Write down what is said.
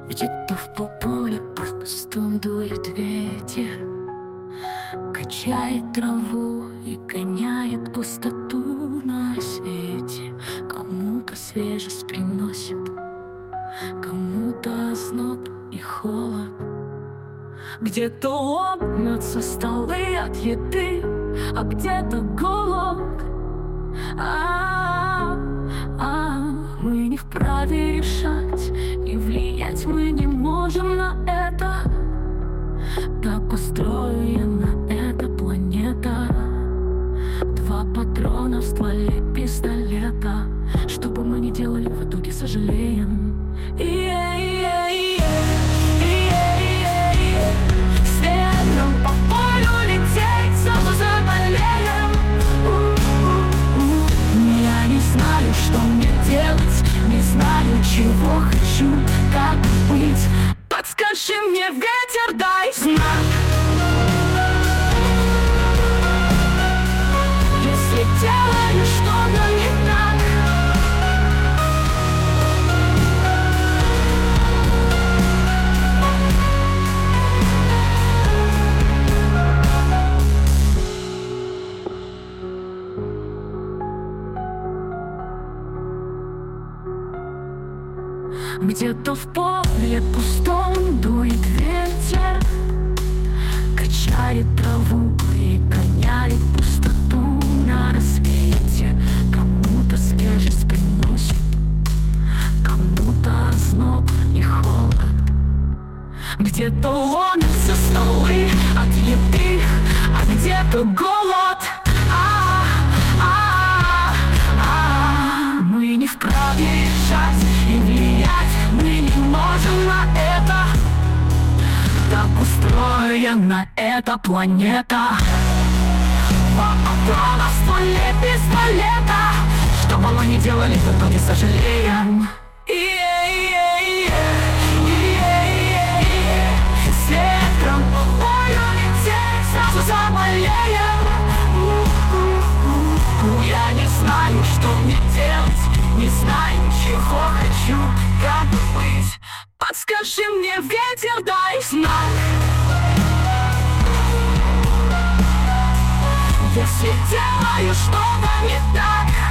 Где-то в поле пустом дует ветер, качает траву и гоняет пустоту на свете. Кому-то свежесть приносит, кому-то озноб и холод. Где-то ломятся столы от еды, а где-то голод. Мы не вправе решать, и влиять мы не можем на это. Так устроена эта планета. Два патрона в стволе пистолета. Что бы мы ни делали, в итоге сожалеем. С ветром по полю лететь, сразу заболеем. Я не знаю, что мне делать, не знаю, чего хочу, как быть. Подскажи мне, ветер, дай знак. Если делаю что-то не так. Где-то в поле пустом дует ветер, качает траву и гоняет пустоту на рассвете. Кому-то свежесть приносит, кому-то озноб и холод. Где-то ломятся столы от еды, а где-то голод. Мы не вправе решать и влиять мы не можем на это. Так устроена эта планета. Два патрона в стволе пистолета. Что бы мы ни делали, в итоге сожалеем. С ветром по полю лететь, сразу заболеем. Я не знаю, что мне делать, не знаю, чего хочу, как быть. Подскажи мне, ветер, дай знак. Если делаю что-то не так.